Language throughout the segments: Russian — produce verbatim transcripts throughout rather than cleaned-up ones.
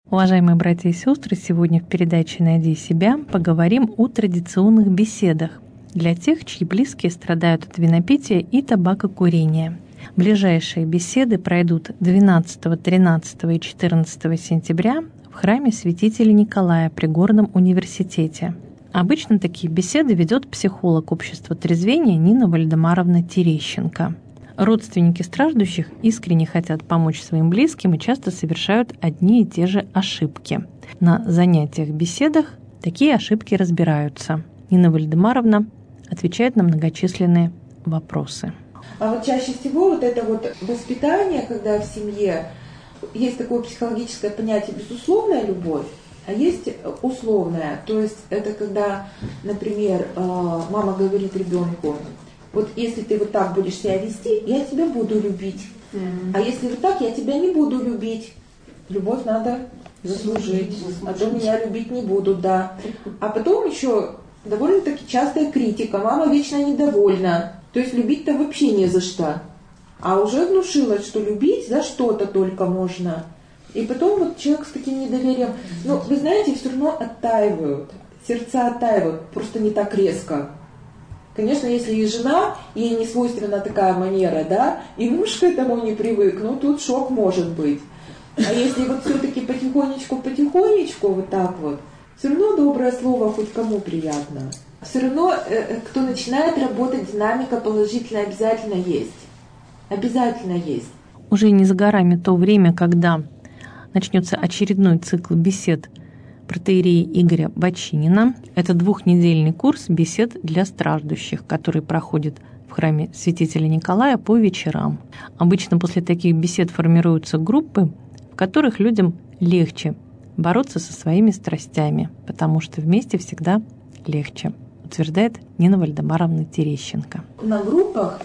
Уважаемые братья и сестры, сегодня в передаче «Найди себя» поговорим о традиционных беседах для тех, чьи близкие страдают от винопития и табакокурения. Ближайшие беседы пройдут двенадцатого, тринадцатого и четырнадцатого сентября в храме святителя Николая при Горном университете. Обычно такие беседы ведет психолог общества трезвения Нина Вальдемаровна Терещенко. Родственники страждущих искренне хотят помочь своим близким и часто совершают одни и те же ошибки. На занятиях-беседах такие ошибки разбираются. Нина Вальдемаровна отвечает на многочисленные вопросы. А вот чаще всего вот это вот воспитание, когда в семье есть такое психологическое понятие безусловная любовь, а есть условная. То есть это когда, например, мама говорит ребенку: вот если ты вот так будешь себя вести, я тебя буду любить. Mm-hmm. А если вот так, я тебя не буду любить. Любовь надо заслужить, а то меня любить не будут, да. А потом еще довольно-таки частая критика. Мама вечно недовольна. То есть любить-то вообще не за что. А уже внушилось, что любить за что-то только можно. И потом вот человек с таким недоверием, ну, вы знаете, все равно оттаивают. Сердца оттаивают, просто не так резко. Конечно, если и жена, ей не свойственна такая манера, да, и муж к этому не привык, ну, тут шок может быть. А если вот все-таки потихонечку-потихонечку вот так вот, все равно доброе слово хоть кому приятно. Все равно, э, кто начинает работать, динамика положительная обязательно есть. Обязательно есть. Уже не за горами то время, когда начнется очередной цикл бесед протоиерея Игоря Бочинина. Это двухнедельный курс бесед для страждущих, который проходит в храме святителя Николая по вечерам. Обычно после таких бесед формируются группы, в которых людям легче бороться со своими страстями, потому что вместе всегда легче, утверждает Нина Вальдемаровна Терещенко. На группах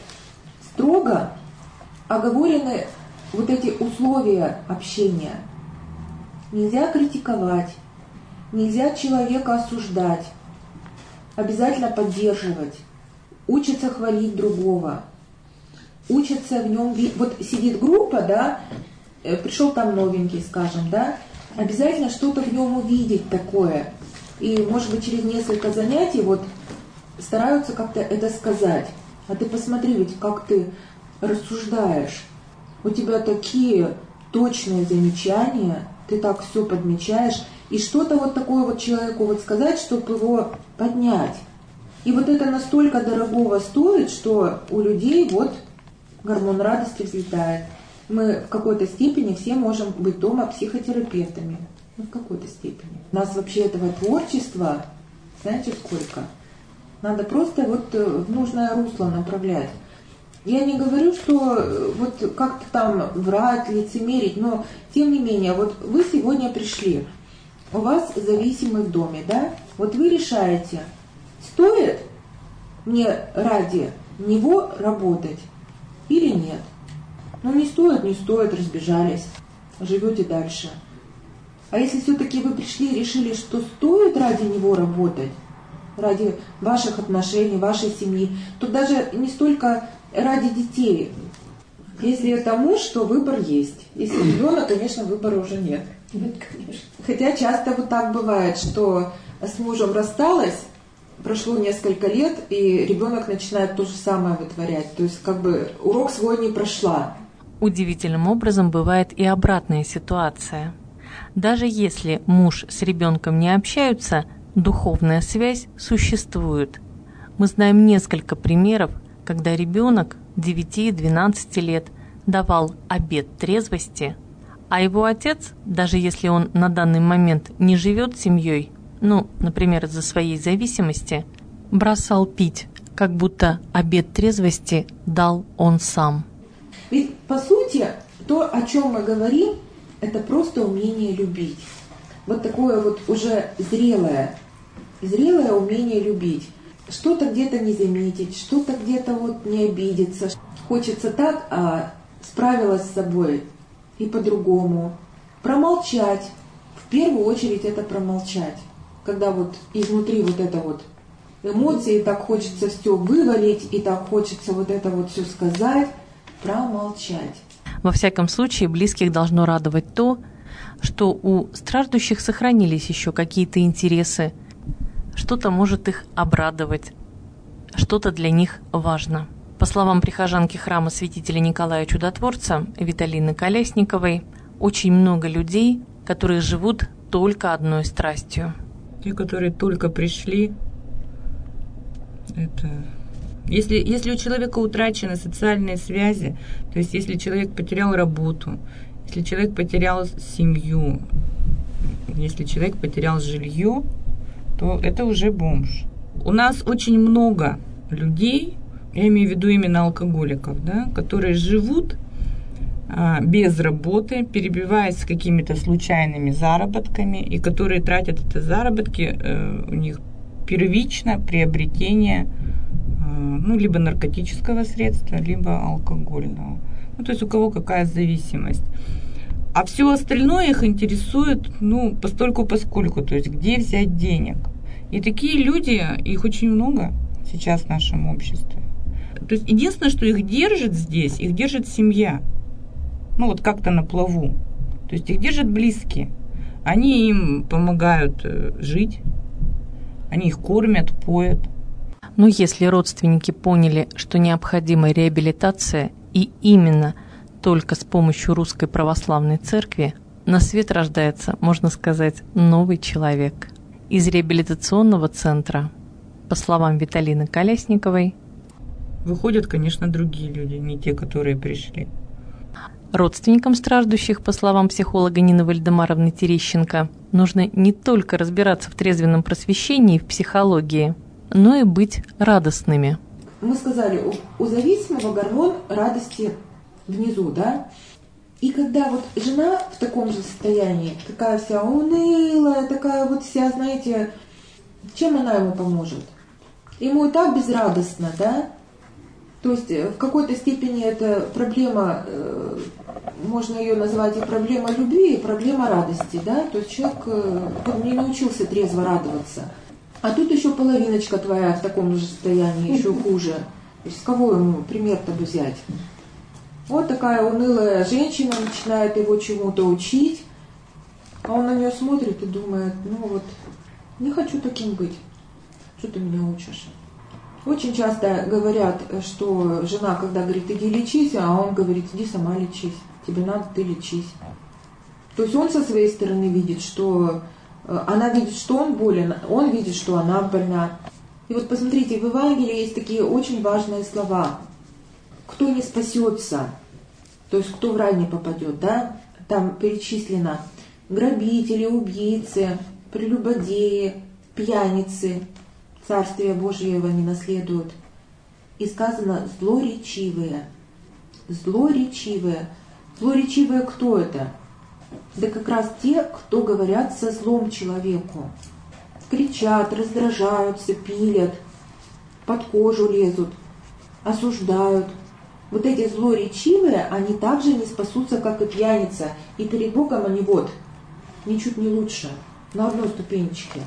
строго оговорены вот эти условия общения. Нельзя критиковать, нельзя человека осуждать, обязательно поддерживать, учиться хвалить другого, учиться в нем видеть. Вот сидит группа, да, пришел там новенький, скажем, да, обязательно что-то в нем увидеть такое. И, может быть, через несколько занятий вот стараются как-то это сказать. А ты посмотри, ведь как ты рассуждаешь. У тебя такие точные замечания, ты так все подмечаешь. И что-то вот такое вот человеку вот сказать, чтобы его поднять. И вот это настолько дорогого стоит, что у людей вот гормон радости взлетает. Мы в какой-то степени все можем быть дома психотерапевтами. Ну, в какой-то степени. У нас вообще этого творчества, знаете, сколько? Надо просто вот в нужное русло направлять. Я не говорю, что вот как-то там врать, лицемерить, но тем не менее, вот вы сегодня пришли, у вас зависимый в доме, да? Вот вы решаете, стоит мне ради него работать или нет. Ну не стоит, не стоит, разбежались, живете дальше. А если все-таки вы пришли и решили, что стоит ради него работать, ради ваших отношений, вашей семьи, то даже не столько ради детей. Если это муж, то выбор есть. Если ребенок, конечно, выбора уже нет. Нет, конечно. Хотя часто вот так бывает, что с мужем рассталась, прошло несколько лет, и ребенок начинает то же самое вытворять. То есть как бы урок свой не прошла. Удивительным образом бывает и обратная ситуация. Даже если муж с ребенком не общаются, духовная связь существует. Мы знаем несколько примеров, когда ребенок девяти-двенадцати лет давал обет трезвости, а его отец, даже если он на данный момент не живет семьей, ну, например, из-за своей зависимости, бросал пить, как будто обет трезвости дал он сам. Ведь, по сути, то, о чем мы говорим, это просто умение любить. Вот такое вот уже зрелое, зрелое умение любить. Что-то где-то не заметить, что-то где-то вот не обидеться. Хочется так, а справилась с собой и по-другому. Промолчать. В первую очередь это промолчать. Когда вот изнутри вот это вот эмоции, так хочется все вывалить, и так хочется вот это вот все сказать, промолчать. Во всяком случае, близких должно радовать то, что у страждущих сохранились еще какие-то интересы, что-то может их обрадовать, что-то для них важно. По словам прихожанки храма святителя Николая Чудотворца Виталины Колясниковой, очень много людей, которые живут только одной страстью. Те, которые только пришли, это... Если, если у человека утрачены социальные связи, то есть если человек потерял работу, если человек потерял семью, если человек потерял жилье, то это уже бомж. У нас очень много людей, я имею в виду именно алкоголиков, да, которые живут а, без работы, перебиваясь какими-то случайными заработками, и которые тратят эти заработки, э, у них первично приобретение ну, либо наркотического средства, либо алкогольного. Ну, то есть у кого какая зависимость. А все остальное их интересует, ну, постольку-поскольку, то есть где взять денег. И такие люди, их очень много сейчас в нашем обществе. То есть единственное, что их держит здесь, их держит семья. Ну, вот как-то на плаву. То есть их держат близкие. Они им помогают жить, они их кормят, поят. Но если родственники поняли, что необходима реабилитация, и именно только с помощью Русской Православной Церкви, на свет рождается, можно сказать, новый человек. Из реабилитационного центра, по словам Виталины Колясниковой, выходят, конечно, другие люди, не те, которые пришли. Родственникам страждущих, по словам психолога Нины Вальдемаровны Терещенко, нужно не только разбираться в трезвенном просвещении и в психологии, но и быть радостными. Мы сказали, у, у зависимого гормон радости внизу, да? И когда вот жена в таком же состоянии, такая вся унылая, такая вот вся, знаете, чем она ему поможет? Ему и так безрадостно, да? То есть в какой-то степени это проблема, э, можно ее назвать и проблема любви, и проблема радости, да? То есть человек э, не научился трезво радоваться. А тут еще половиночка твоя в таком же состоянии, еще хуже. То есть с кого ему пример-то взять? Вот такая унылая женщина начинает его чему-то учить, а он на нее смотрит и думает, ну вот, не хочу таким быть. Что ты меня учишь? Очень часто говорят, что жена, когда говорит, иди лечись, а он говорит, иди сама лечись. Тебе надо, ты лечись. То есть он со своей стороны видит, что... Она видит, что он болен, он видит, что она больна. И вот посмотрите, в Евангелии есть такие очень важные слова. Кто не спасется, то есть кто в рай не попадет, да? Там перечислено грабители, убийцы, прелюбодеи, пьяницы, Царствие Божьего не наследуют. И сказано злоречивые. Злоречивые. Злоречивые кто это? Да как раз те, кто говорят со злом человеку. Кричат, раздражаются, пилят, под кожу лезут, осуждают. Вот эти злоречивые, они также не спасутся, как и пьяница. И перед Богом они вот, ничуть не лучше, на одной ступенечке.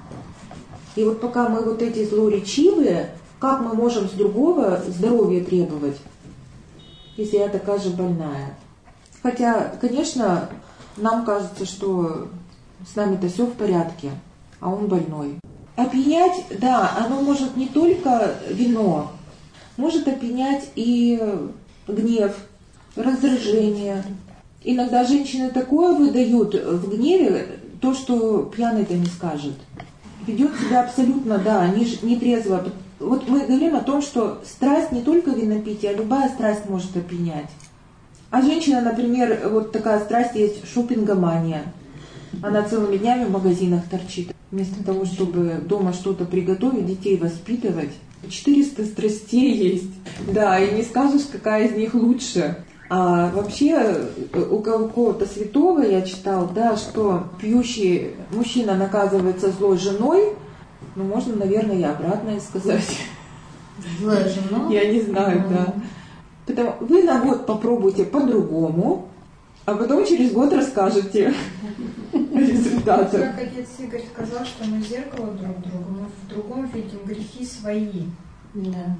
И вот пока мы вот эти злоречивые, как мы можем с другого здоровья требовать, если я такая же больная? Хотя, конечно, нам кажется, что с нами-то все в порядке, а он больной. Опьянять, да, оно может не только вино, может опьянять и гнев, раздражение. Иногда женщины такое выдают в гневе, то, что пьяный-то не скажет. Ведет себя абсолютно, да, нетрезво. Вот мы говорим о том, что страсть не только винопитие, а любая страсть может опьянять. А женщина, например, вот такая страсть есть шопингомания. Она целыми днями в магазинах торчит. Вместо того, чтобы дома что-то приготовить, детей воспитывать. четыреста страстей есть. Да, и не скажешь, какая из них лучше. А вообще у какого-то святого я читал, да, что пьющий мужчина наказывается злой женой. Ну, можно, наверное, и обратное сказать. Злая жена? Я не знаю, mm-hmm. да. Потому вы на год попробуйте по-другому, а потом через год расскажете результаты. Как отец Игорь сказал, что мы зеркало друг другу, мы в другом видим грехи свои. Да.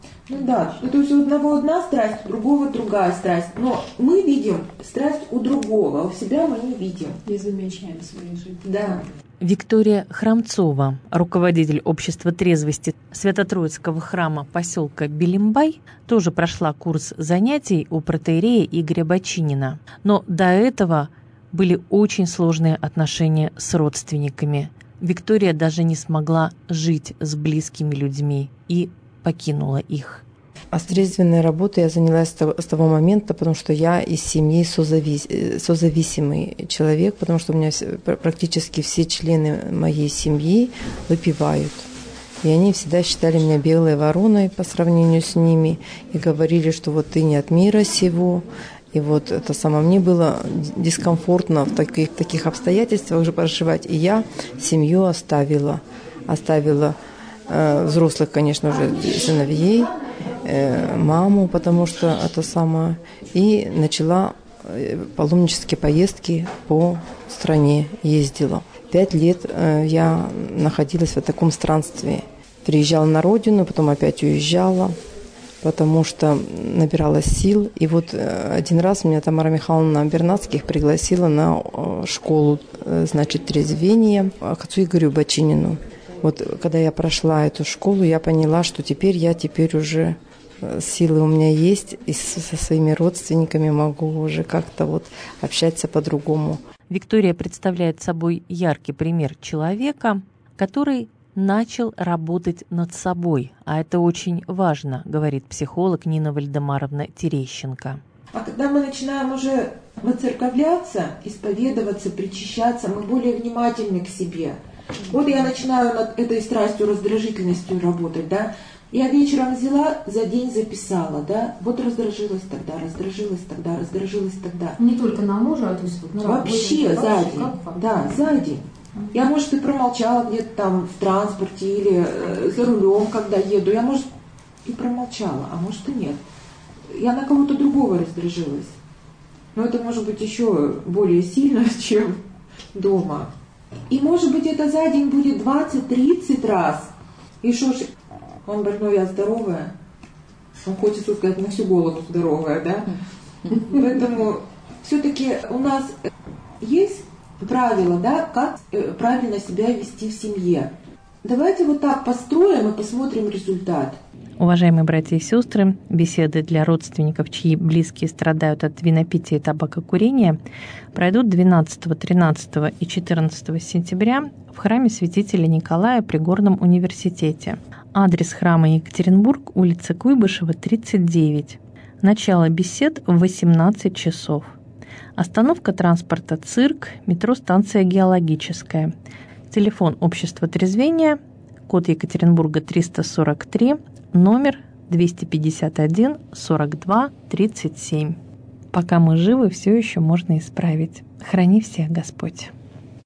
Ну да, то есть у одного одна страсть, у другого другая страсть. Но мы видим страсть у другого, а у себя мы не видим. Не замечаем своей жизни. Да. Виктория Храмцова, руководитель общества трезвости Свято-Троицкого храма поселка Белимбай, тоже прошла курс занятий у протоиерея Игоря Бочинина. Но до этого были очень сложные отношения с родственниками. Виктория даже не смогла жить с близкими людьми и покинула их. А с трезвенной работой я занялась с того момента, потому что я из семьи созавис... созависимый человек, потому что у меня практически все члены моей семьи выпивают. И они всегда считали меня белой вороной по сравнению с ними и говорили, что вот ты не от мира сего. И вот это самое, мне было дискомфортно в таких, таких обстоятельствах же проживать. И я семью оставила, оставила э, взрослых, конечно, уже сыновей, э, маму, потому что это самое, и начала паломнические поездки по стране, ездила. Пять лет э, я находилась в таком странстве. Приезжала на родину, потом опять уезжала, потому что набиралась сил. И вот один раз меня Тамара Михайловна Бернацких пригласила на школу, значит, трезвения к отцу Игорю Бочинину. Вот когда я прошла эту школу, я поняла, что теперь я теперь уже силы у меня есть, и со своими родственниками могу уже как-то вот общаться по-другому. Виктория представляет собой яркий пример человека, который начал работать над собой, а это очень важно, говорит психолог Нина Вальдемаровна Терещенко. А когда мы начинаем уже воцерковляться, исповедоваться, причащаться, мы более внимательны к себе. Вот я начинаю над этой страстью, раздражительностью работать, да. Я вечером взяла, за день записала, да. Вот раздражилась тогда, раздражилась тогда, раздражилась тогда. Не только на мужа, а то есть вот на вообще работе, за вообще, день, как да, за день. Я, может, и промолчала где-то там в транспорте или э, за рулем, когда еду. Я, может, и промолчала, а может и нет. Я на кого-то другого раздражилась. Но это может быть еще более сильно, чем дома. И, может быть, это за день будет двадцать-тридцать раз. И что ж, он больной, я здоровая. Он хочет сказать, на всю голову здоровая, да? Поэтому все-таки у нас есть правила, да, как правильно себя вести в семье. Давайте вот так построим и посмотрим результат. Уважаемые братья и сестры, беседы для родственников, чьи близкие страдают от винопития и табакокурения, пройдут двенадцатого, тринадцатого и четырнадцатого сентября в храме святителя Николая при Горном университете. Адрес храма Екатеринбург, улица Куйбышева, тридцать девять. Начало бесед в восемнадцать часов. Остановка транспорта «Цирк», метро станция «Геологическая». Телефон общества трезвения, код Екатеринбурга триста сорок три, номер двести пятьдесят один сорок два тридцать семь. Пока мы живы, все еще можно исправить. Храни всех Господь.